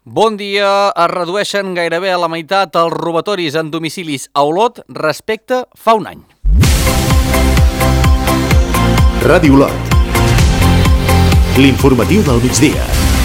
Bon dia. Es redueixen gairebé a la meitat els robatoris en domicilis a Olot respecte fa un any. Ràdio Olot. L'informatiu del migdia.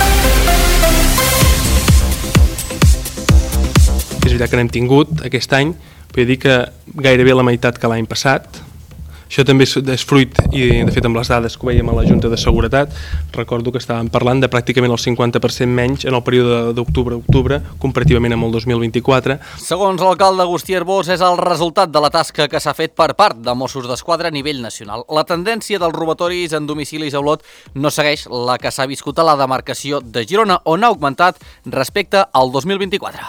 És veritat que n'hem tingut aquest any, però dir que gairebé la meitat que l'any passat. Això també és fruit, i de fet amb les dades que ho vèiem a la Junta de Seguretat, recordo que estàvem parlant de pràcticament el 50% menys en el període d'octubre a octubre, comparativament amb el 2024. Segons l'alcalde Agustí Arbós, és el resultat de la tasca que s'ha fet per part de Mossos d'Esquadra a nivell nacional. La tendència dels robatoris en domicilis a Olot no segueix la que s'ha viscut a la demarcació de Girona, on ha augmentat respecte al 2024.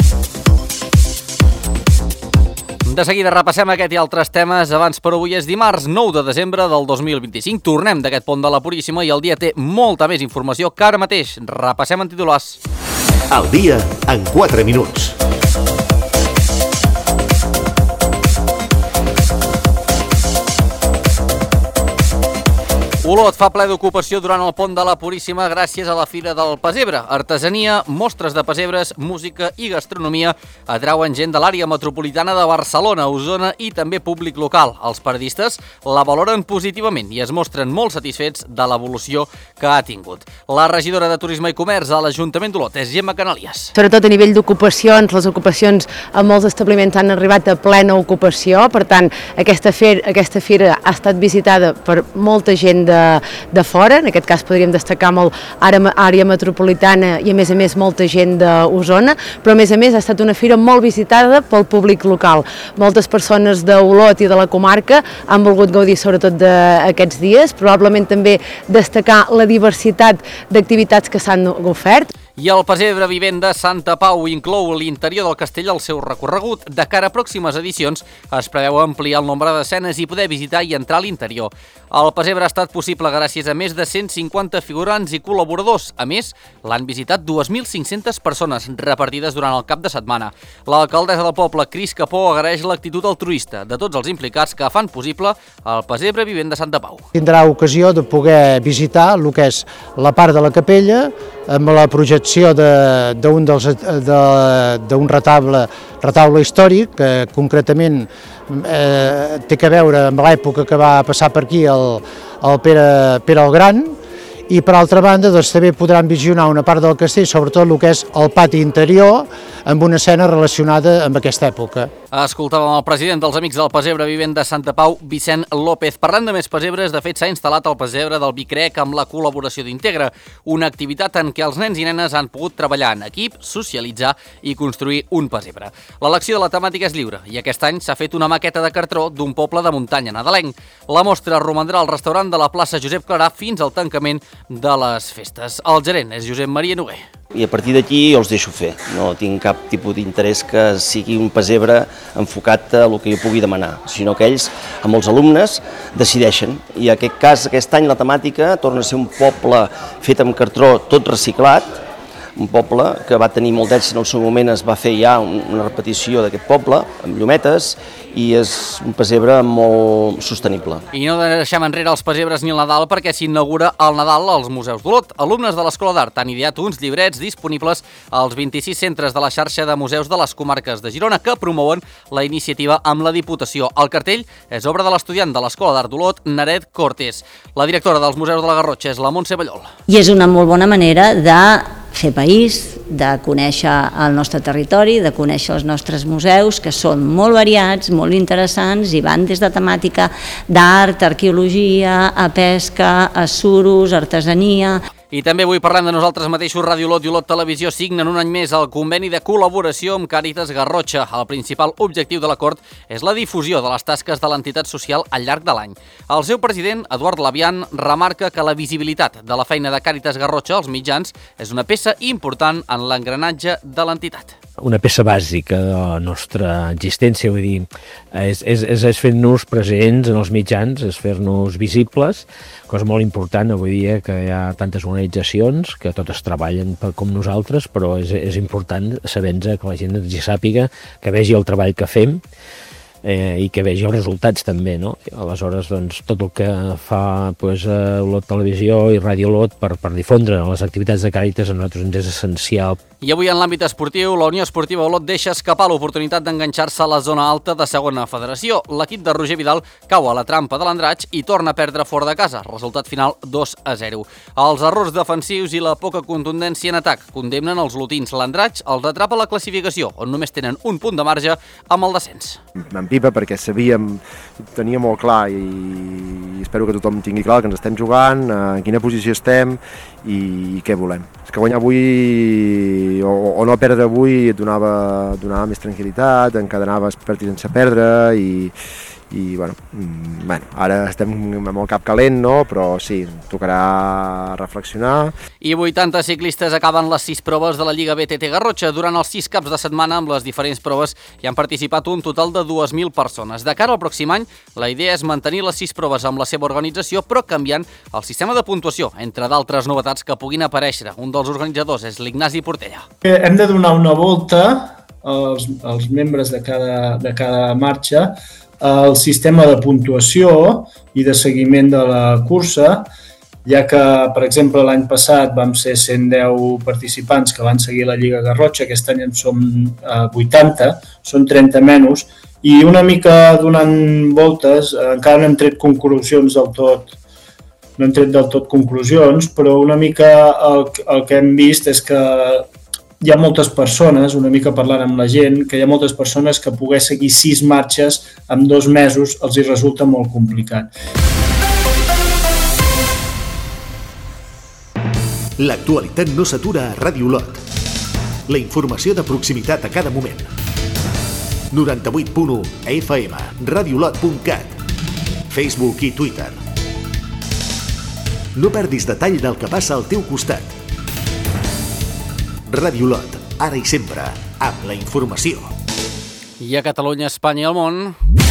De seguida repassem aquest i altres temes. Abans, per avui és dimarts 9 de desembre del 2025. Tornem d'aquest pont de la Puríssima i el dia té molta més informació que ara mateix. Repassem en titulars. El dia en 4 minuts. Olot fa ple d'ocupació durant el pont de la Puríssima gràcies a la Fira del Pessebre. Artesania, mostres de pessebres, música i gastronomia atrauen gent de l'àrea metropolitana de Barcelona, Osona i també públic local. Els periodistes la valoren positivament i es mostren molt satisfets de l'evolució que ha tingut. La regidora de Turisme i Comerç a l'Ajuntament d'Olot és Gemma Canalies. Sobretot a nivell d'ocupacions, les ocupacions a molts establiments han arribat a plena ocupació, per tant aquesta fira ha estat visitada per molta gent de fora, en aquest cas podríem destacar molt àrea metropolitana i a més molta gent d'Osona, però a més ha estat una fira molt visitada pel públic local. Moltes persones d'Olot i de la comarca han volgut gaudir sobretot d'aquests dies, probablement també destacar la diversitat d'activitats que s'han ofert. I el Pessebre vivent de Santa Pau inclou l'interior del castell al seu recorregut. De cara a pròximes edicions es preveu ampliar el nombre d'escenes i poder visitar i entrar a l'interior. El Pessebre ha estat possible gràcies a més de 150 figurants i col·laboradors. A més, l'han visitat 2.500 persones repartides durant el cap de setmana. L'alcaldessa del poble, Cris Capó, agraeix l'actitud altruista de tots els implicats que fan possible el Pessebre vivent de Santa Pau. Tindrà ocasió de poder visitar el que és la part de la capella amb la projecció d'un retaule històric que concretament té a veure amb l'època que va passar per aquí el Pere el Gran, i per altra banda també podran visionar una part del castell, sobretot el que és el pati interior, amb una escena relacionada amb aquesta època. Escoltàvem el president dels Amics del Pessebre vivent de Santa Pau, Vicent López. Parlant de més pessebres, de fet s'ha instal·lat el Pessebre del Vicrec amb la col·laboració d'Integra, una activitat en què els nens i nenes han pogut treballar en equip, socialitzar i construir un pessebre. L'elecció de la temàtica és lliure i aquest any s'ha fet una maqueta de cartró d'un poble de muntanya nadalenc. La mostra romandrà al restaurant de la plaça Josep Clarà fins al tancament de les festes. El gerent és Josep Maria Noguer. I a partir d'aquí jo els deixo fer, no tinc cap tipus d'interès que sigui un pessebre enfocat a el que jo pugui demanar, sinó que ells, amb els alumnes, decideixen. I en aquest cas, aquest any la temàtica torna a ser un poble fet amb cartró tot reciclat, un poble que va tenir molt d'èxit en el seu moment, es va fer ja una repetició d'aquest poble, amb llumetes, i és un pessebre molt sostenible. I no deixem enrere els pessebres ni el Nadal perquè s'inaugura el Nadal als Museus d'Olot. Alumnes de l'Escola d'Art han ideat uns llibrets disponibles als 26 centres de la xarxa de museus de les comarques de Girona que promouen la iniciativa amb la Diputació. El cartell és obra de l'estudiant de l'Escola d'Art d'Olot, Naret Cortés. La directora dels Museus de la Garrotxa és la Montse Ballol. I és una molt bona manera de fer país, de conèixer el nostre territori, de conèixer els nostres museus, que són molt variats, molt interessants i van des de temàtica d'art, arqueologia, a pesca, a suros, artesania. I també avui parlem de nosaltres mateixos. Ràdio Olot i Olot Televisió signen un any més el conveni de col·laboració amb Càritas Garrotxa. El principal objectiu de l'acord és la difusió de les tasques de l'entitat social al llarg de l'any. El seu president, Eduard Labian, remarca que la visibilitat de la feina de Càritas Garrotxa als mitjans és una peça important en l'engranatge de l'entitat. Una peça bàsica de la nostra existència, vull dir, és fer-nos presents en els mitjans, és fer-nos visibles, cosa molt important avui dia que hi ha tantes organitzacions que totes treballen com nosaltres, però és important saber que la gent ens hi sàpiga, que vegi el treball que fem i que vegi els resultats també, no? Aleshores, doncs, tot el que fa Olot Televisió i Ràdio Olot per difondre les activitats de Càritas a nosaltres ens és essencial. I avui en l'àmbit esportiu, la Unió Esportiva Olot deixa escapar l'oportunitat d'enganxar-se a la zona alta de segona federació. L'equip de Roger Vidal cau a la trampa de l'Andratx i torna a perdre fora de casa. Resultat final 2-0. Els errors defensius i la poca contundència en atac condemnen els olotins. L'Andratx els atrapa a la classificació, on només tenen un punt de marge amb el descens. M'empipa perquè tenia molt clar i espero que tothom tingui clar que ens estem jugant, en quina posició estem i què volem. És que guanyar avui o no perdre avui et donava més tranquil·litat, encadenaves partits sense perdre i bueno, ara estem amb el cap calent, no? Però sí, tocarà reflexionar. I 80 ciclistes acaben les 6 proves de la Lliga BTT Garrotxa. Durant els 6 caps de setmana, amb les diferents proves, hi han participat un total de 2.000 persones. De cara al pròxim any, la idea és mantenir les 6 proves amb la seva organització, però canviant el sistema de puntuació, entre d'altres novetats que puguin aparèixer. Un dels organitzadors és l'Ignasi Portella. Hem de donar una volta als membres de cada marxa el sistema de puntuació i de seguiment de la cursa, ja que, per exemple, l'any passat vam ser 110 participants que van seguir la Lliga Garrotxa, aquest any en som 80, són 30 menys, i una mica donant voltes, encara no hem tret conclusions del tot, no hem tret del tot conclusions, però una mica el que hem vist és que hi ha moltes persones, una mica parlant amb la gent, que hi ha moltes persones que poder seguir 6 marxes en 2 mesos els hi resulta molt complicat. L'actualitat no s'atura a Ràdio Olot. La informació de proximitat a cada moment. 98.1 FM, radiolot.cat, Facebook i Twitter. No perdis detall del que passa al teu costat. Ràdio Olot, ara i sempre, amb la informació. I a Catalunya, Espanya i el món...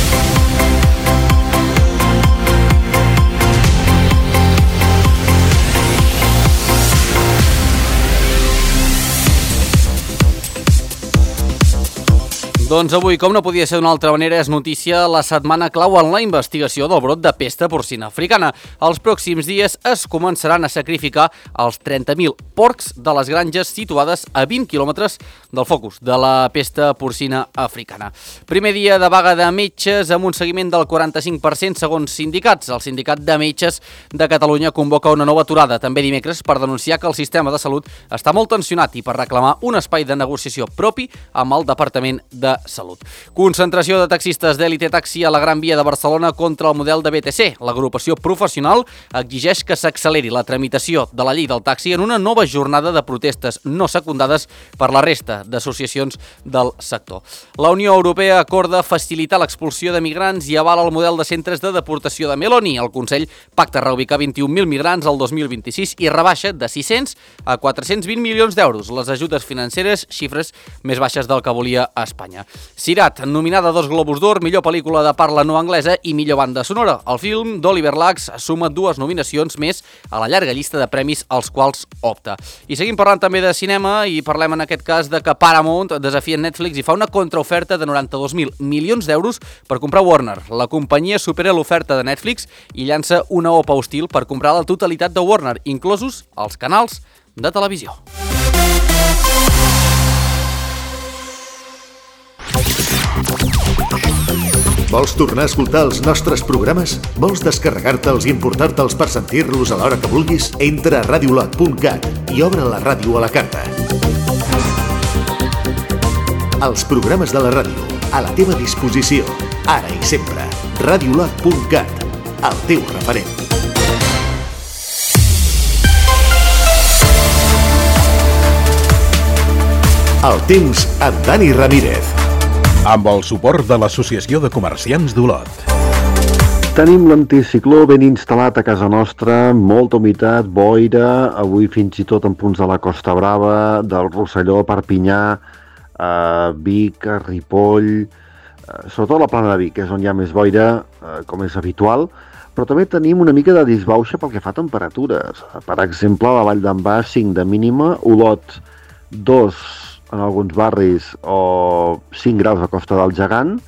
Doncs avui, com no podia ser d'una altra manera, és notícia la setmana clau en la investigació del brot de pesta porcina africana. Els pròxims dies es començaran a sacrificar els 30.000 porcs de les granges situades a 20 quilòmetres del focus de la pesta porcina africana. Primer dia de vaga de metges amb un seguiment del 45% segons sindicats. El Sindicat de Metges de Catalunya convoca una nova aturada també dimecres per denunciar que el sistema de salut està molt tensionat i per reclamar un espai de negociació propi amb el Departament de Salut. Concentració de taxistes d'Elite Taxi a la Gran Via de Barcelona contra el model de BTC. L'agrupació professional exigeix que s'acceleri la tramitació de la llei del taxi en una nova jornada de protestes no secundades per la resta d'associacions del sector. La Unió Europea acorda facilitar l'expulsió de migrants i avala el model de centres de deportació de Meloni. El Consell pacta reubicar 21.000 migrants al 2026 i rebaixa de 600 a 420 milions d'euros les ajudes financeres, xifres més baixes del que volia Espanya. Sirat, nominada a 2 Globus d'Or, millor pel·lícula de parla no anglesa i millor banda sonora. El film d'Oliver Lacks suma 2 nominacions més a la llarga llista de premis als quals opta. I seguim parlant també de cinema i parlem en aquest cas de que Paramount desafia Netflix i fa una contraoferta de 92.000 milions d'euros per comprar Warner. La companyia supera l'oferta de Netflix i llança una OPA hostil per comprar la totalitat de Warner, inclosos els canals de televisió. Vols tornar a escoltar els nostres programes? Vols descarregar-te'ls i emportar-te'ls per sentir-los a l'hora que vulguis? Entra a radiolot.cat i obre la ràdio a la carta. Els programes de la ràdio, a la teva disposició, ara i sempre. Radiolot.cat, el teu referent. El temps amb Dani Ramírez. Amb el suport de l'Associació de Comerciants d'Olot. Tenim l'anticicló ben instal·lat a casa nostra, molta humitat, boira, avui fins i tot en punts de la Costa Brava, del Rosselló, Perpinyà, Vic, Ripoll, sobretot la Plana de Vic, és on hi ha més boira, com és habitual, però també tenim una mica de disbauxa pel que fa a temperatures. Per exemple, a la Vall d'en Bas, 5 de mínima, Olot 2 en alguns barris o 5 graus a Costa del Gegant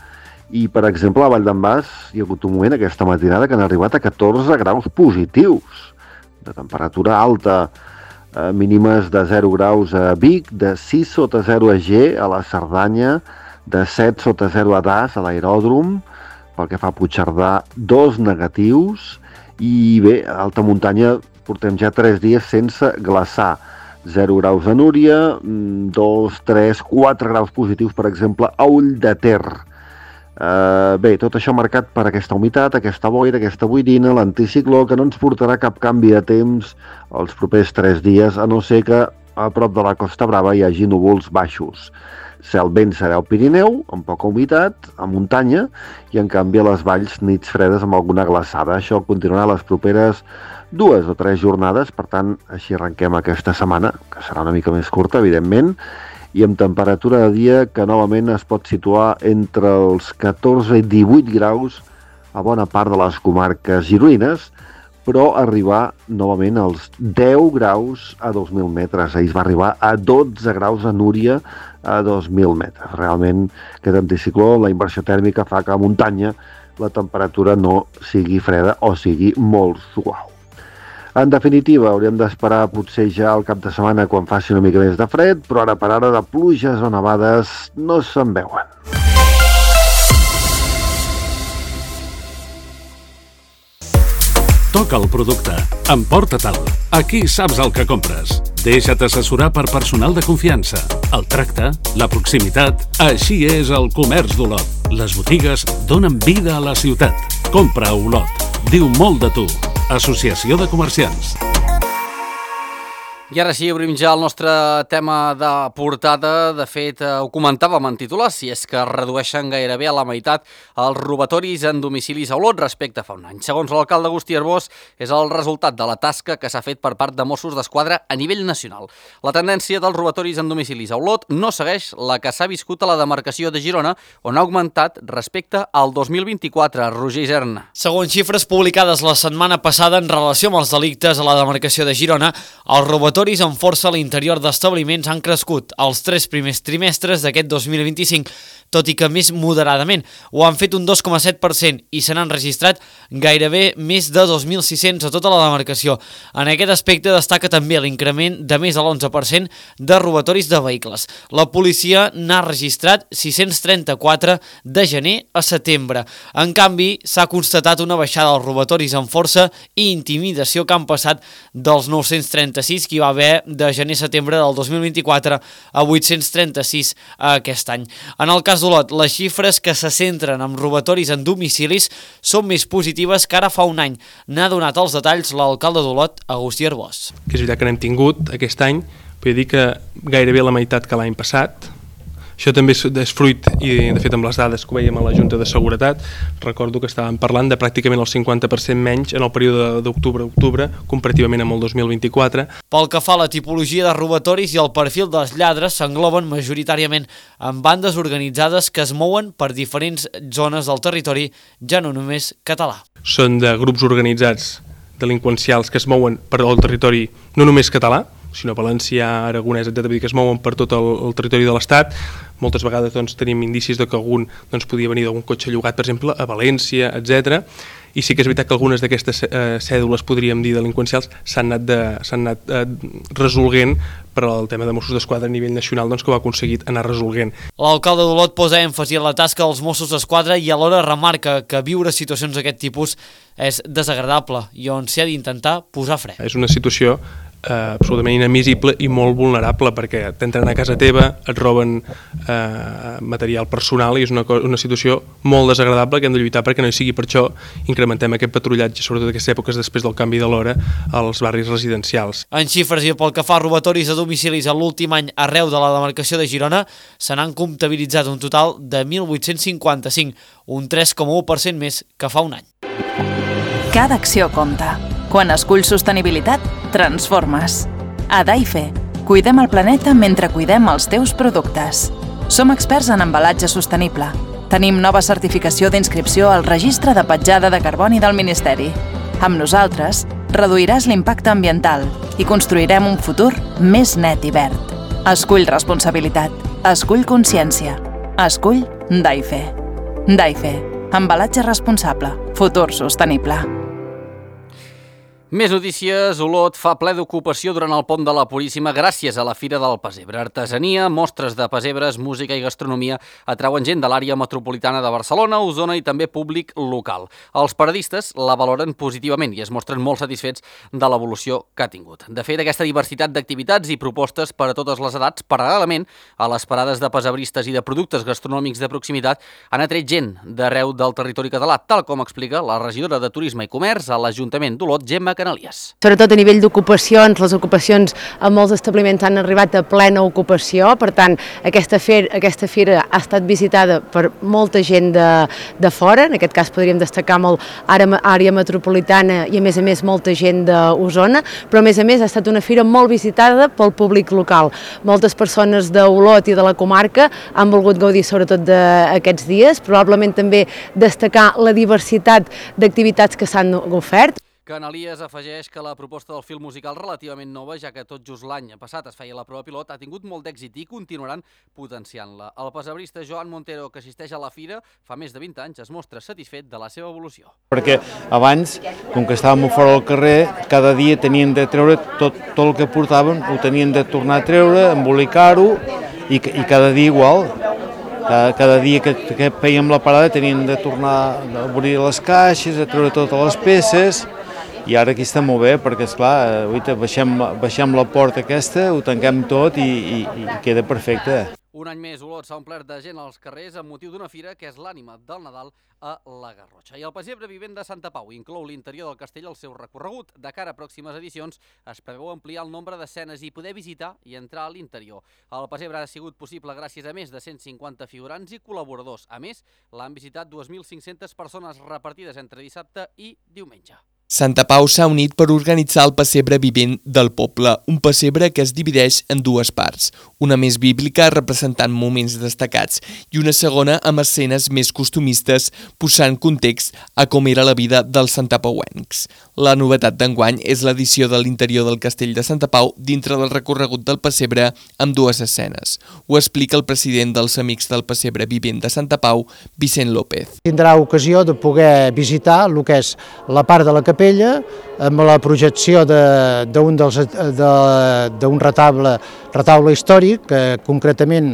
I, per exemple, a Vall d'en Bas hi ha hagut un moment aquesta matinada que han arribat a 14 graus positius de temperatura alta, mínimes de 0 graus a Vic, de 6 sota 0 a G, a la Cerdanya, de 7 sota 0 a Das, a l'aeròdrom, pel que fa a Puigcerdà, 2 negatius, i bé, a alta muntanya portem ja 3 dies sense glaçar. 0 graus a Núria, 2, 3, 4 graus positius, per exemple, a Ull de Ter. Bé, tot això marcat per aquesta humitat, aquesta boira, aquesta boirina, l'anticicló, que no ens portarà cap canvi de temps els propers 3 dies, a no ser que a prop de la Costa Brava hi hagi núvols baixos. Cel vent serà al Pirineu, amb poca humitat, a muntanya, i en canvi a les valls nits fredes amb alguna glaçada. Això continuarà les properes 2 o 3 jornades, per tant, així arrenquem aquesta setmana, que serà una mica més curta, evidentment, i amb temperatura de dia que novament es pot situar entre els 14 i 18 graus a bona part de les comarques gironines, però arribar novament als 10 graus a 2.000 metres. Ahir es va arribar a 12 graus a Núria a 2.000 metres. Realment, aquest anticicló, la inversió tèrmica fa que a muntanya la temperatura no sigui freda o sigui molt suau. En definitiva, hauríem d'esperar potser ja el cap de setmana quan faci una mica més de fred, però ara per ara de pluges o nevades no se'n veuen. Toca el producte. Emporta-te'l. Aquí saps el que compres. Deixa't assessorar per personal de confiança. El tracte, la proximitat, així és el comerç d'Olot. Les botigues donen vida a la ciutat. Compra a Olot. Diu molt de tu. Associació de Comerciants. I ara sí, obrim ja el nostre tema de portada. De fet, ho comentàvem en titular, si és que redueixen gairebé a la meitat els robatoris en domicilis a Olot respecte a fa un any. Segons l'alcalde Agustí Arbós, és el resultat de la tasca que s'ha fet per part de Mossos d'Esquadra a nivell nacional. La tendència dels robatoris en domicilis a Olot no segueix la que s'ha viscut a la demarcació de Girona, on ha augmentat respecte al 2024. Roger Isern. Segons xifres publicades la setmana passada en relació amb els delictes a la demarcació de Girona, els robatoris amb força a l'interior d'establiments han crescut els 3 primers trimestres d'aquest 2025, tot i que més moderadament. Ho han fet un 2,7% i se n'han registrat gairebé més de 2.600 a tota la demarcació. En aquest aspecte destaca també l'increment de més de l'11% de robatoris de vehicles. La policia n'ha registrat 634 de gener a setembre. En canvi, s'ha constatat una baixada dels robatoris amb força i intimidació que han passat dels 936 que hi va haver de gener a setembre del 2024 a 836 aquest any. En el cas d'Olot, les xifres que se centren en robatoris en domicilis són més positives que ara fa un any. N'ha donat els detalls l'alcalde d'Olot, Agustí Arbós. Que és veritat que n'hem tingut aquest any, vull dir que gairebé la meitat que l'any passat. Això també és fruit, i de fet amb les dades que ho veiem a la Junta de Seguretat, recordo que estàvem parlant de pràcticament el 50% menys en el període d'octubre a octubre, comparativament amb el 2024. Pel que fa a la tipologia de robatoris i el perfil dels lladres, s'engloben majoritàriament en bandes organitzades que es mouen per diferents zones del territori, ja no només català. Són de grups organitzats delinqüencials que es mouen per al territori no només català, sinó valencià, aragonès, etc., que es mouen per tot el territori de l'Estat. Moltes vegades tenim indicis que algun podia venir d'algun cotxe llogat, per exemple, a València, etc. I sí que és veritat que algunes d'aquestes cèdules, podríem dir, delinqüencials, s'han anat resolguent per al tema de Mossos d'Esquadra a nivell nacional, que ho ha aconseguit anar resolguent. L'alcalde d'Olot posa èmfasi en la tasca dels Mossos d'Esquadra i alhora remarca que viure situacions d'aquest tipus és desagradable i on s'ha d'intentar posar fre. És una situació absolutament inadmissible i molt vulnerable, perquè t'entren a casa teva, et roben material personal i és una situació molt desagradable que hem de lluitar perquè no hi sigui. Per això incrementem aquest patrullatge, sobretot en aquestes èpoques després del canvi de l'hora, als barris residencials. En xifres i pel que fa a robatoris a domicilis en l'últim any arreu de la demarcació de Girona, se n'han comptabilitzat un total de 1.855, un 3,1% més que fa un any. Cada acció compta. Quan esculls sostenibilitat, transformes. A Daife, cuidem el planeta mentre cuidem els teus productes. Som experts en embalatge sostenible. Tenim nova certificació d'inscripció al Registre de Petjada de Carboni del Ministeri. Amb nosaltres, reduiràs l'impacte ambiental i construirem un futur més net i verd. Escull responsabilitat. Escull consciència. Escull Daife. Daife, embalatge responsable, futur sostenible. Més notícies. Olot fa ple d'ocupació durant el pont de la Puríssima gràcies a la Fira del Pessebre. Artesania, mostres de pessebres, música i gastronomia atrauen gent de l'àrea metropolitana de Barcelona, Osona i també públic local. Els paradistes la valoren positivament i es mostren molt satisfets de l'evolució que ha tingut. De fet, aquesta diversitat d'activitats i propostes per a totes les edats, paral·lelament a les parades de pessebristes i de productes gastronòmics de proximitat, han atret gent d'arreu del territori català, tal com explica la regidora de Turisme i Comerç a l'Ajuntament d'Olot, Gemma Canalies. Sobretot a nivell d'ocupacions, les ocupacions a molts establiments han arribat a plena ocupació, per tant, aquesta fira ha estat visitada per molta gent de fora, en aquest cas podríem destacar molt àrea metropolitana i a més molta gent d'Osona, però a més ha estat una fira molt visitada pel públic local. Moltes persones d'Olot i de la comarca han volgut gaudir sobretot d'aquests dies, probablement també destacar la diversitat d'activitats que s'han ofert. Canalies afegeix que la proposta del film musical relativament nova, ja que tot just l'any passat es feia la prova pilot, ha tingut molt d'èxit i continuaran potenciant-la. El pessebrista Joan Montero, que assisteix a la fira fa més de 20 anys, es mostra satisfet de la seva evolució. Perquè abans, com que estàvem fora del carrer, cada dia tenien de treure tot el que portaven, ho tenien de tornar a treure, embolicar-ho i cada dia igual. Cada dia que fèiem la parada tenien de tornar a obrir les caixes, a treure totes les peces. I ara aquí està molt bé perquè, esclar, baixem la porta aquesta, ho tanquem tot i queda perfecte. Un any més, Olot s'ha omplert de gent als carrers amb motiu d'una fira que és l'ànima del Nadal a la Garrotxa. I el pessebre vivent de Santa Pau inclou l'interior del castell al seu recorregut. De cara a pròximes edicions es preveu ampliar el nombre d'escenes i poder visitar i entrar a l'interior. El pessebre ha sigut possible gràcies a més de 150 figurants i col·laboradors. A més, l'han visitat 2.500 persones repartides entre dissabte i diumenge. Santa Pau s'ha unit per organitzar el pessebre vivent del poble, un pessebre que es divideix en dues parts, una més bíblica representant moments destacats i una segona amb escenes més costumistes posant context a com era la vida dels santapauencs. La novetat d'enguany és l'edició de l'interior del castell de Santa Pau dintre del recorregut del pessebre amb dues escenes. Ho explica el president dels Amics del Pessebre Vivent de Santa Pau, Vicent López. Tindrà ocasió de poder visitar el que és la part de la capella amb la projecció d'un retaule històric que concretament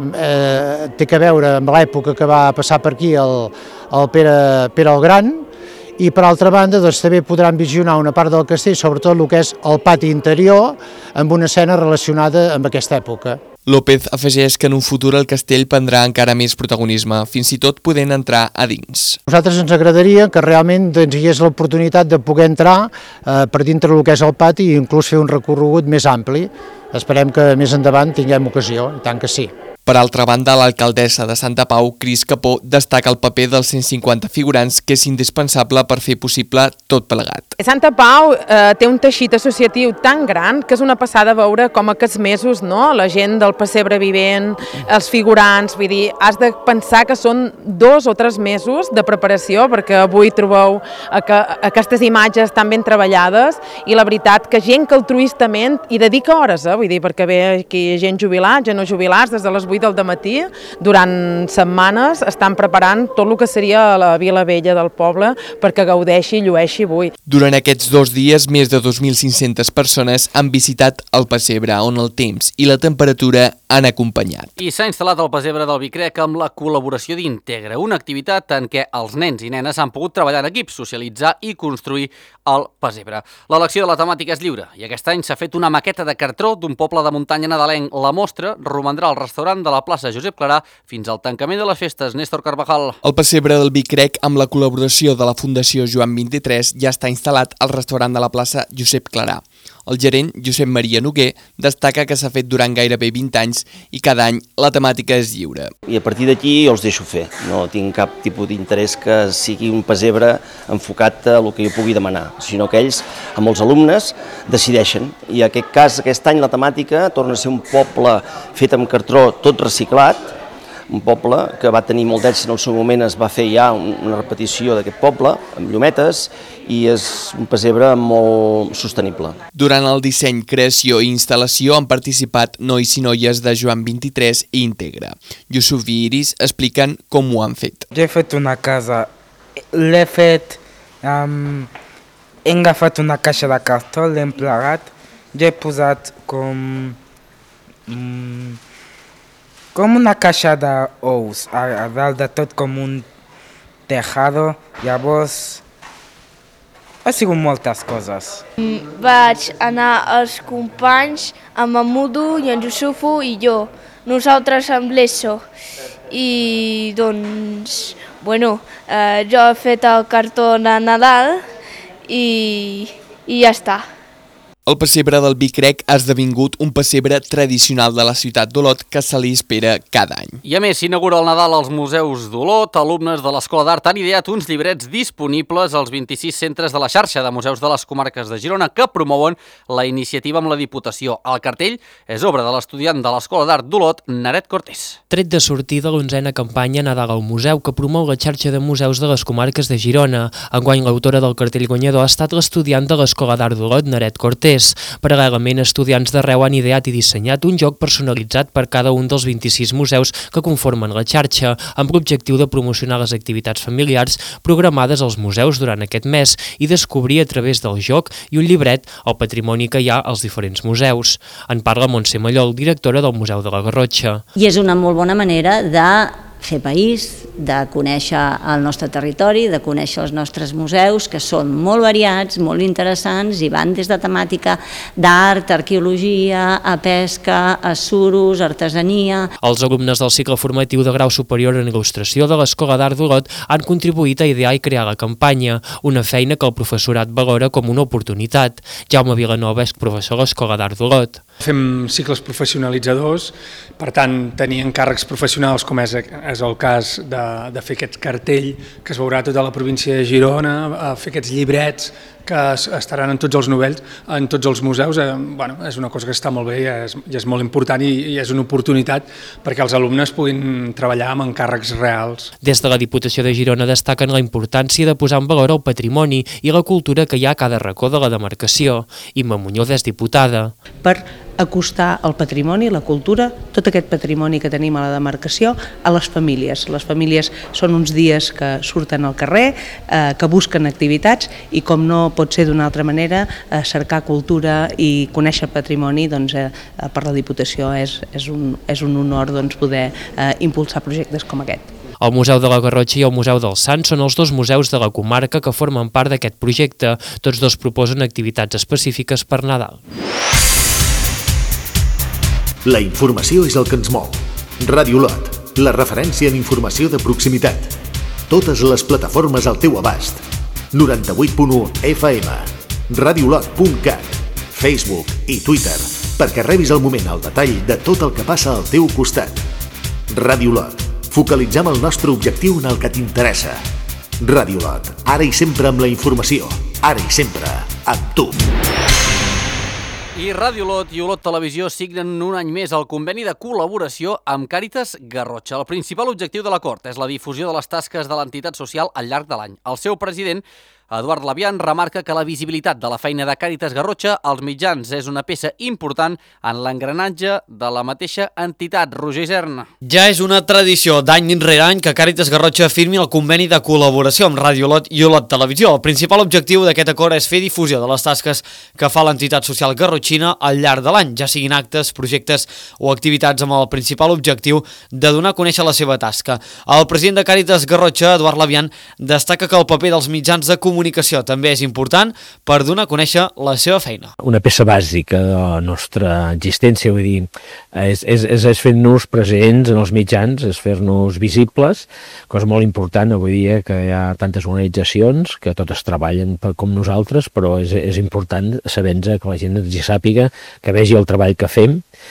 té a veure amb l'època que va passar per aquí el Pere el Gran, i per altra banda també podran visionar una part del castell, sobretot el que és el pati interior, amb una escena relacionada amb aquesta època. López afegeix que en un futur el castell prendrà encara més protagonisme, fins i tot podent entrar a dins. A nosaltres ens agradaria que realment hi hagués l'oportunitat de poder entrar per dintre del que és el pati i inclús fer un recorregut més ampli. Esperem que més endavant tinguem ocasió, i tant que sí. Per altra banda, l'alcaldessa de Santa Pau, Cris Capó, destaca el paper dels 150 figurants que és indispensable per fer possible tot plegat. Santa Pau té un teixit associatiu tan gran que és una passada veure com aquests mesos, no? La gent del pessebre vivent, els figurants, vull dir, has de pensar que són 2 o 3 mesos de preparació perquè avui trobeu que aquestes imatges tan ben treballades i la veritat que gent que altruistament hi dedica hores, vull dir, perquè ve aquí gent jubilats, gent no jubilats, des de les 8 del dematí, durant setmanes estan preparant tot el que seria la Vila Vella del poble perquè gaudeixi i llueixi avui. Durant aquests 2 dies, més de 2.500 persones han visitat el pessebre, on el temps i la temperatura han acompanyat. I s'ha instal·lat el pessebre del Vicrec amb la col·laboració d'Integra, una activitat en què els nens i nenes han pogut treballar en equip, socialitzar i construir el pessebre. L'elecció de la temàtica és lliure i aquest any s'ha fet una maqueta de cartró d'un poble de muntanya nadalenc. La mostra romandrà al restaurant de la plaça Josep Clarà fins al tancament de les festes. Néstor Carvajal. El pessebre del Vicrec, amb la col·laboració de la Fundació Joan 23, ja està instal·lat al restaurant de la plaça Josep Clarà. El gerent, Josep Maria Noguer, destaca que s'ha fet durant gairebé 20 anys i cada any la temàtica és lliure. I a partir d'aquí els deixo fer. No tinc cap tipus d'interès que sigui un pessebre enfocat a el que jo pugui demanar, sinó que ells, amb els alumnes, decideixen. I en aquest cas, aquest any la temàtica torna a ser un poble fet amb cartró tot reciclat, un poble que va tenir molt d'èxit en el seu moment, es va fer ja una repetició d'aquest poble, amb llumetes, i és un pessebre molt sostenible. Durant el disseny, creació i instal·lació han participat nois i noies de Joan 23 i Integra. Yusuf i Iris expliquen com ho han fet. Jo he fet una casa, l'he fet, he agafat una caixa de cartó, l'he plegat, jo he posat com una caixa d'ous a dalt de tot, com un tejado, llavors ha sigut moltes coses. Vaig anar als companys, amb en Mudu i en Yusufu i jo, nosaltres amb l'ESO. I doncs, jo he fet el cartó de Nadal i ja està. El pessebre del Vicrec ha esdevingut un pessebre tradicional de la ciutat d'Olot que se li espera cada any. I a més, s'inaugura el Nadal als museus d'Olot. Alumnes de l'Escola d'Art han ideat uns llibrets disponibles als 26 centres de la xarxa de museus de les comarques de Girona que promouen la iniciativa amb la Diputació. El cartell és obra de l'estudiant de l'Escola d'Art d'Olot, Naret Cortés. Tret de sortir de l'11a campanya Nadal al museu que promou la xarxa de museus de les comarques de Girona. Enguany, l'autora del cartell guanyador ha estat l'estudiant de l'Escola d'Art d'Olot, Naret Cortés. Paral·lelament, estudiants d'arreu han ideat i dissenyat un joc personalitzat per cada un dels 26 museus que conformen la xarxa, amb l'objectiu de promocionar les activitats familiars programades als museus durant aquest mes i descobrir a través del joc i un llibret el patrimoni que hi ha als diferents museus. En parla Montse Mallol, directora del Museu de la Garrotxa. I és una molt bona manera de fer país, de conèixer el nostre territori, de conèixer els nostres museus, que són molt variats, molt interessants i van des de temàtica d'art, arqueologia, a pesca, a suros, artesania. Els alumnes del cicle formatiu de grau superior en il·lustració de l'Escola d'Art d'Olot han contribuït a idear i crear la campanya, una feina que el professorat valora com una oportunitat. Jaume Vilanova és professor a l'Escola d'Art d'Olot. Fem cicles professionalitzadors, per tant, tenir encàrrecs professionals com és el cas de fer aquest cartell que es veurà a tota la província de Girona, fer aquests llibrets que estaran en tots els novells, en tots els museus. És una cosa que està molt bé i és molt important i és una oportunitat perquè els alumnes puguin treballar amb encàrrecs reals. Des de la Diputació de Girona destaquen la importància de posar en valor el patrimoni i la cultura que hi ha a cada racó de la demarcació. Imma Muñoz és diputada. Per acostar el patrimoni, la cultura, tot aquest patrimoni que tenim a la demarcació, a les famílies. Les famílies són uns dies que surten al carrer, que busquen activitats i, com no pot ser d'una altra manera, cercar cultura i conèixer patrimoni, per la Diputació és un honor poder impulsar projectes com aquest. El Museu de la Garrotxa i el Museu del Sant són els dos museus de la comarca que formen part d'aquest projecte. Tots dos proposen activitats específiques per Nadal. La informació és el que ens mou. Ràdio Olot, la referència en informació de proximitat. Totes les plataformes al teu abast. 98.1 FM, radiolot.cat, Facebook i Twitter, perquè rebis al moment el detall de tot el que passa al teu costat. Ràdio Olot, focalitzem el nostre objectiu en el que t'interessa. Ràdio Olot, ara i sempre amb la informació, ara i sempre amb tu. I Ràdio Olot i Olot Televisió signen un any més el conveni de col·laboració amb Càritas Garrotxa. El principal objectiu de l'acord és la difusió de les tasques de l'entitat social al llarg de l'any. El seu president, Eduard Labian, remarca que la visibilitat de la feina de Càritas Garrotxa als mitjans és una peça important en l'engranatge de la mateixa entitat. Roger Isern. Ja és una tradició d'any rere any que Càritas Garrotxa firmi el conveni de col·laboració amb Ràdio Olot i Olot Televisió. El principal objectiu d'aquest acord és fer difusió de les tasques que fa l'entitat social garrotxina al llarg de l'any, ja siguin actes, projectes o activitats amb el principal objectiu de donar a conèixer la seva tasca. El president de Càritas Garrotxa, Eduard Labian, destaca que el paper dels mitjans de comunicació també és important per donar a conèixer la seva feina. Una peça bàsica de la nostra existència, vull dir, és fer-nos presents en els mitjans, és fer-nos visibles, cosa molt important avui dia que hi ha tantes organitzacions que totes treballen com nosaltres, però és important saber que la gent ens hi sàpiga, que vegi el treball que fem.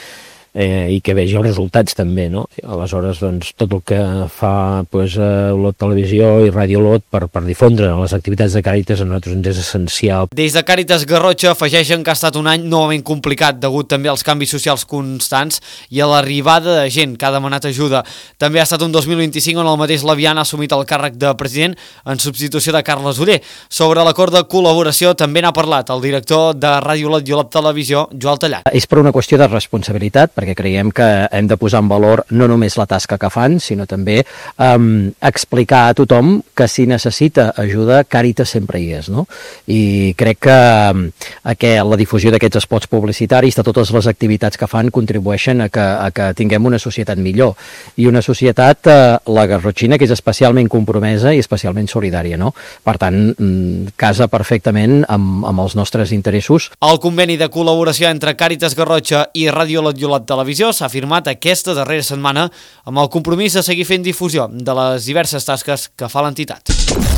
i que vegi els resultats també, no? Aleshores, doncs, tot el que fa Olot Televisió i Ràdio Olot per difondre les activitats de Càritas a nosaltres ens és essencial. Des de Càritas Garrotxa afegeixen que ha estat un any novament complicat degut també als canvis socials constants i a l'arribada de gent que ha demanat ajuda. També ha estat un 2025 on el mateix Labian ha assumit el càrrec de president en substitució de Carles Oller. Sobre l'acord de col·laboració també n'ha parlat el director de Ràdio Olot i Olot Televisió, Joel Tallat. És per una qüestió de responsabilitat, perquè creiem que hem de posar en valor no només la tasca que fan, sinó també explicar a tothom que si necessita ajuda, Càritas sempre hi és, no? I crec que la difusió d'aquests espots publicitaris, de totes les activitats que fan, contribueixen a que tinguem una societat millor. I una societat, la garrotxina, que és especialment compromesa i especialment solidària, no? Per tant, casa perfectament amb els nostres interessos. El conveni de col·laboració entre Càritas Garrotxa i Ràdio Olot i Olot Televisió s'ha firmat aquesta darrera setmana amb el compromís de seguir fent difusió de les diverses tasques que fa l'entitat.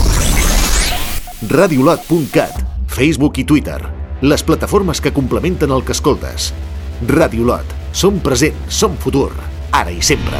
Radiolot.cat, Facebook i Twitter, les plataformes que complementen el que escoltes. Ràdio Olot, som present, som futur, ara i sempre.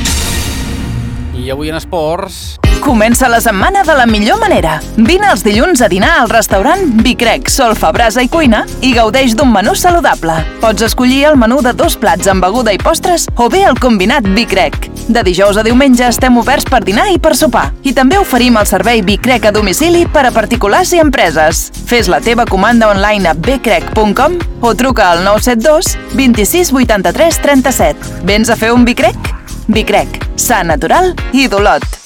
I avui en esports... Comença la setmana de la millor manera. Vine els dilluns a dinar al restaurant Bicrec, Solfa, Brasa i Cuina i gaudeix d'un menú saludable. Pots escollir el menú de 2 plats amb beguda i postres o bé el combinat Bicrec. De dijous a diumenge estem oberts per dinar i per sopar. I també oferim el servei Bicrec a domicili per a particulars i empreses. Fes la teva comanda online a bcrec.com o truca al 972 26 83 37. Vens a fer un Bicrec? Bicrec, sa, natural i d'Olot.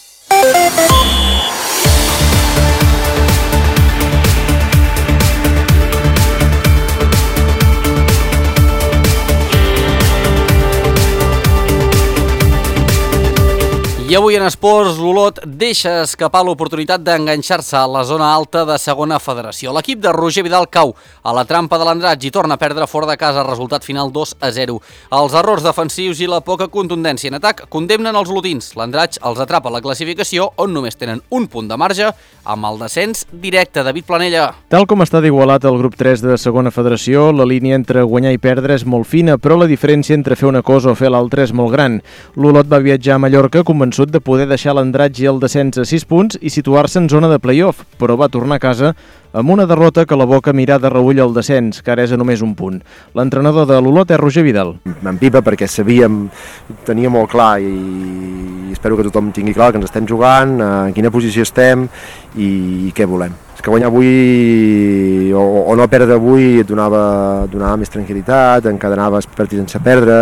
I avui en esports, l'Olot deixa escapar l'oportunitat d'enganxar-se a la zona alta de segona federació. L'equip de Roger Vidal cau a la trampa de l'Andratx i torna a perdre fora de casa, resultat final 2-0. Els errors defensius i la poca contundència en atac condemnen els olotins. L'Andratx els atrapa a la classificació, on només tenen un punt de marge, amb el descens directe. David Planella. Tal com està d'igualat el grup 3 de segona federació, la línia entre guanyar i perdre és molt fina, però la diferència entre fer una cosa o fer l'altra és molt gran. L'Olot va viatjar a Mallorca convençut de poder deixar l'Andratx i el descens a 6 punts i situar-se en zona de play-off, però va tornar a casa amb una derrota que l'aboca a mirar de reull el descens, que ara és a només un punt. L'entrenador de l'Olot és Roger Vidal. M'empipa perquè tenia molt clar i espero que tothom tingui clar que ens estem jugant, en quina posició estem i què volem. És que guanyar avui o no perdre avui et donava més tranquil·litat, encadenaves partits sense perdre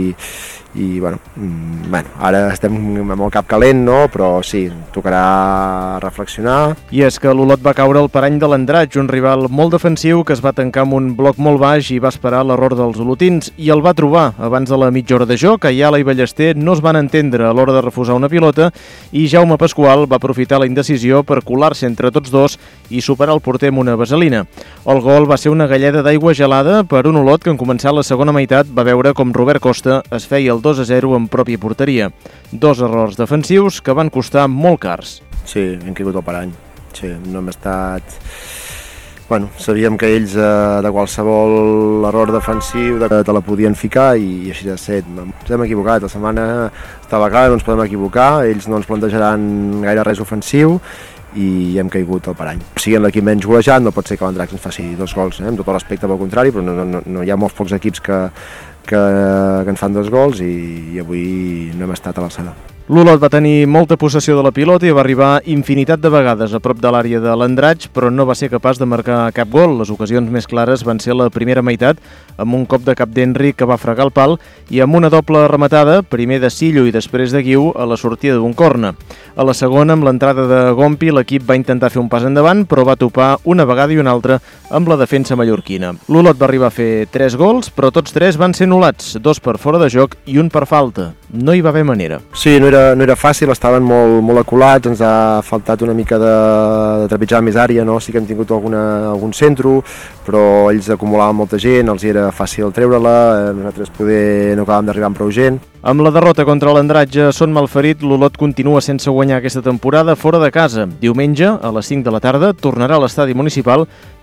i bueno, ara estem amb el cap calent, no? Però sí, tocarà reflexionar. I és que l'Olot va caure al parany de l'Andratx, un rival molt defensiu que es va tancar amb un bloc molt baix i va esperar l'error dels olotins, i el va trobar abans de la mitja hora de joc. Ayala i Ballester no es van entendre a l'hora de refusar una pilota i Jaume Pasqual va aprofitar la indecisió per colar-se entre tots dos i superar el porter amb una vaselina. El gol va ser una galleda d'aigua gelada per un Olot que en començar la segona meitat va veure com Robert Costa es feia el 2-0 en pròpia porteria. 2 errors defensius que van costar molt cars. Sí, hem caigut al parany. Sí, no hem estat... Bueno, sabíem que ells de qualsevol error defensiu te la podien ficar i així ha estat. Ens hem equivocat, la setmana estava clara, no ens podem equivocar, ells no ens plantejaran gaire res ofensiu i hem caigut al parany. Siguent l'equip menys golejat, no pot ser que l'Andratx ens faci 2 gols, amb tot l'aspecte pel contrari, però no hi ha molts pocs equips que ens fan 2 gols i avui no hem estat a l'alçada. L'Olot va tenir molta possessió de la pilota i va arribar infinitat de vegades a prop de l'àrea de l'Andratx, però no va ser capaç de marcar cap gol. Les ocasions més clares van ser la primera meitat, amb un cop de cap d'Enric que va fregar el pal i amb una doble rematada, primer de Sillo i després de Guiu, a la sortida d'un corna. A la segona, amb l'entrada de Gompi, l'equip va intentar fer un pas endavant, però va topar una vegada i una altra amb la defensa mallorquina. L'Olot va arribar a fer 3 gols, però tots 3 van ser anul·lats, 2 per fora de joc i un per falta. No hi va haver manera. Sí, no era fàcil, estaven molt acolats, ens ha faltat una mica de trepitjar més àrea, no? Sí que hem tingut algun centre, però ells acumulaven molta gent, els era fàcil treure-la, nosaltres poder no acabàvem d'arribar amb prou gent. Amb la derrota contra l'Andratx a Son Malferit, l'Olot continua sense guanyar aquesta temporada fora de casa. Diumenge, a les 5 de la tarda, tornarà a l'estadi municipal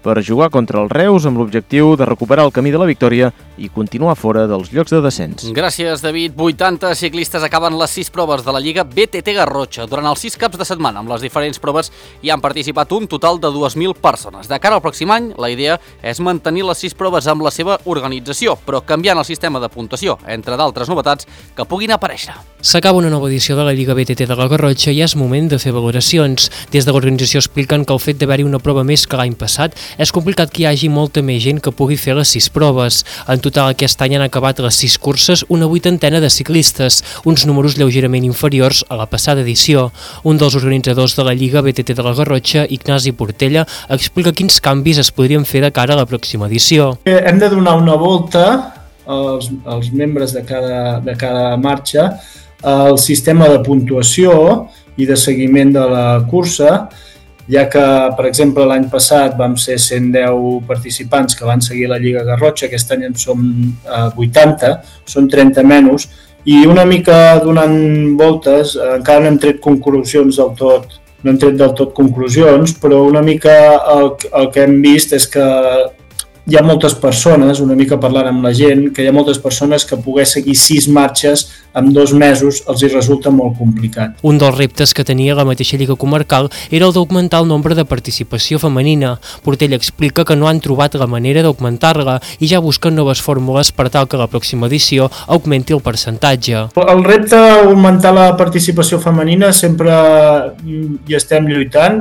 per jugar contra el Reus amb l'objectiu de recuperar el camí de la victòria i continuar fora dels llocs de descens. Gràcies, David. 80 ciclistes acaben les 6 proves de la Lliga BTT Garrotxa. Durant els 6 caps de setmana, amb les diferents proves, hi han participat un total de 2.000 persones. De cara al pròxim any, la idea és mantenir les 6 proves amb la seva organització, però canviant el sistema de puntuació, entre d'altres novetats que puguin aparèixer. S'acaba una nova edició de la Lliga BTT de la Garrotxa i és moment de fer valoracions. Des de l'organització expliquen que el fet d'haver-hi una prova més que l'any passat és complicat que hi hagi molta més gent que pugui fer les 6 proves. En total, aquest any han acabat les 6 curses una 80ena de ciclistes, uns números lleugerament inferiors a la passada edició. Un dels organitzadors de la Lliga BTT de la Garrotxa, Ignasi Portella, explica quins canvis es podrien fer de cara a la pròxima edició. Hem de donar una volta als membres de cada marxa al sistema de puntuació i de seguiment de la cursa, ja que, per exemple, l'any passat vam ser 110 participants que van seguir la Lliga Garrotxa, aquest any en som 80, són 30 menys, i una mica donant voltes, encara no hem tret conclusions del tot, no hem tret del tot conclusions, però una mica el que hem vist és que hi ha moltes persones, una mica parlant amb la gent, que hi ha moltes persones que poder seguir 6 marxes en 2 mesos els hi resulta molt complicat. Un dels reptes que tenia la mateixa Lliga Comarcal era el d'augmentar el nombre de participació femenina. Portell explica que no han trobat la manera d'augmentar-la i ja busquen noves fórmules per tal que la pròxima edició augmenti el percentatge. El repte d'augmentar la participació femenina sempre hi estem lluitant.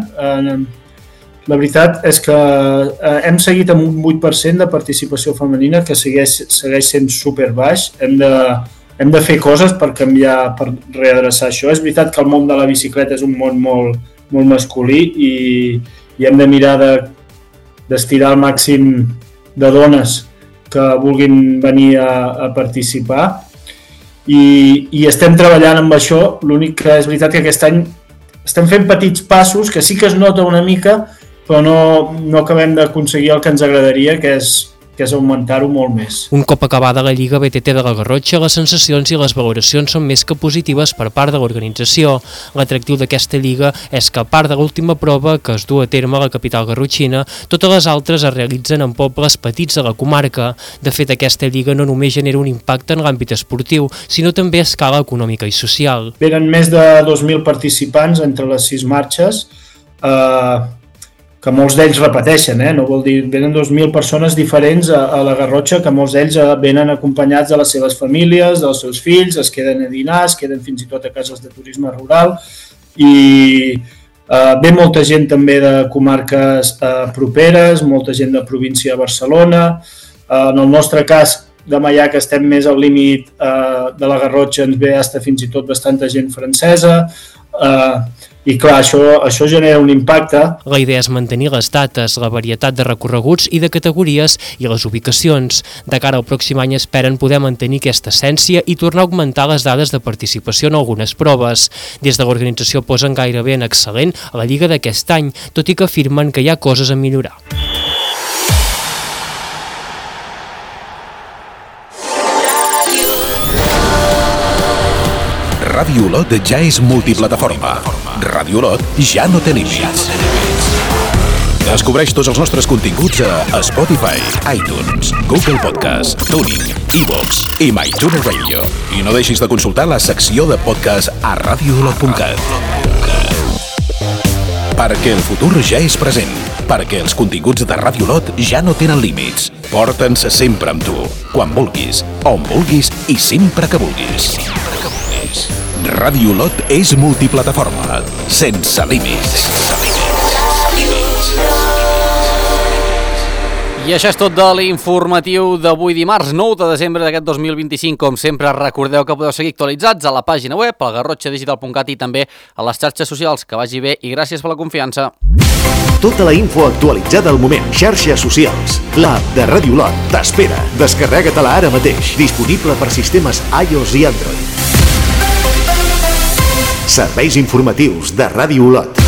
La veritat és que hem seguit amb un 8% de participació femenina que segueix sent superbaix. Hem de fer coses per canviar, per readreçar això. És veritat que el món de la bicicleta és un món molt masculí i hem de mirar d'estirar al màxim de dones que vulguin venir a participar i estem treballant amb això. L'únic que és veritat que aquest any estem fent petits passos que sí que es nota una mica, però no acabem d'aconseguir el que ens agradaria, que és augmentar-ho molt més. Un cop acabada la Lliga BTT de la Garrotxa, les sensacions i les valoracions són més que positives per part de l'organització. L'atractiu d'aquesta Lliga és que, a part de l'última prova que es du a terme a la capital garrotxina, totes les altres es realitzen en pobles petits de la comarca. De fet, aquesta Lliga no només genera un impacte en l'àmbit esportiu, sinó també a escala econòmica i social. Venen més de 2.000 participants entre les 6 marxes, que molts d'ells repeteixen, no vol dir, venen 2.000 persones diferents a la Garrotxa, que molts d'ells venen acompanyats de les seves famílies, dels seus fills, es queden a dinar, es queden fins i tot a cases de turisme rural i ve molta gent també de comarques properes, molta gent de província de Barcelona. En el nostre cas, de Maià, que estem més al límit de la Garrotxa, ens ve fins i tot bastanta gent francesa, i clar, això genera un impacte. La idea és mantenir les dates, la varietat de recorreguts i de categories i les ubicacions. De cara al pròxim any esperen poder mantenir aquesta essència i tornar a augmentar les dades de participació en algunes proves. Des de l'organització posen gairebé en excel·lent a la Lliga d'aquest any, tot i que afirmen que hi ha coses a millorar. Ràdio Olot ja és multiplataforma. Ràdio Olot ja no té límits. Descobreix tots els nostres continguts a Spotify, iTunes, Google Podcast, TuneIn, iVoox i MyTuner Radio. I no deixis de consultar la secció de podcast a radioolot.cat. Perquè el futur ja és present. Perquè els continguts de Ràdio Olot ja no tenen límits. Porta'ns sempre amb tu, quan vulguis, on vulguis i sempre que vulguis. Ràdio Olot és multiplataforma, sense límits. I això és tot de l'informatiu d'avui dimarts 9 de desembre d'aquest 2025. Com sempre, recordeu que podeu seguir actualitzats a la pàgina web, al garrotxadigital.cat i també a les xarxes socials. Que vagi bé i gràcies per la confiança. Tota la info actualitzada al moment. Xarxes socials. L'app de Ràdio Olot t'espera. Descarrega-te-la ara mateix. Disponible per sistemes iOS i Android. Serveis informatius de Ràdio Olot.